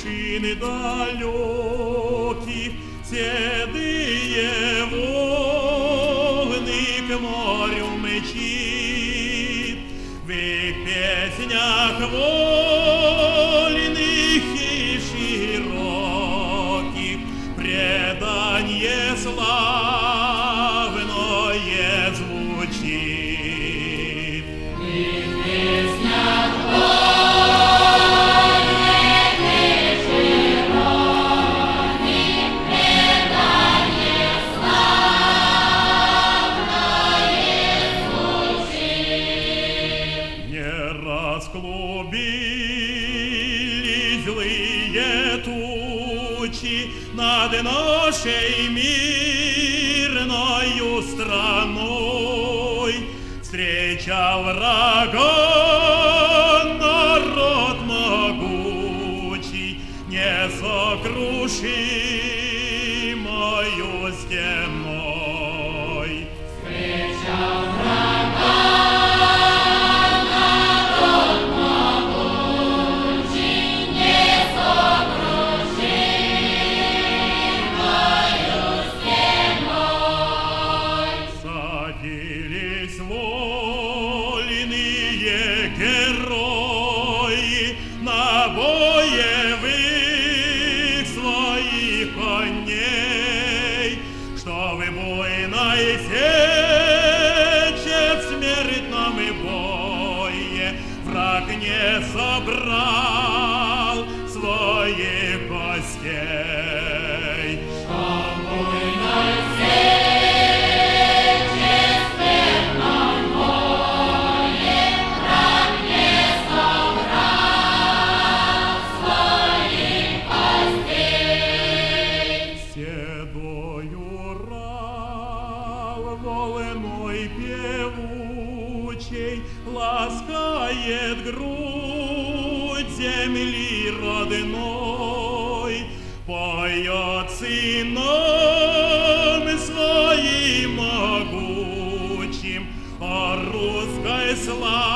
вершины далеких, седые волны к морю мчит. В их песнях вольных и широких преданье славное звучит. В их песнях расклубились злые тучи над нашей мирною страной. Встреча врага народ могучий, несокрушимою стеной. Встреча врага садились вольные герои на боевых своих коней, чтобы буйной сече в смертном бое враг не собрал своих костей. Чтоб буйной волной певучей ласкает грудь земли родной, поет сыном своим могучим о русской славе.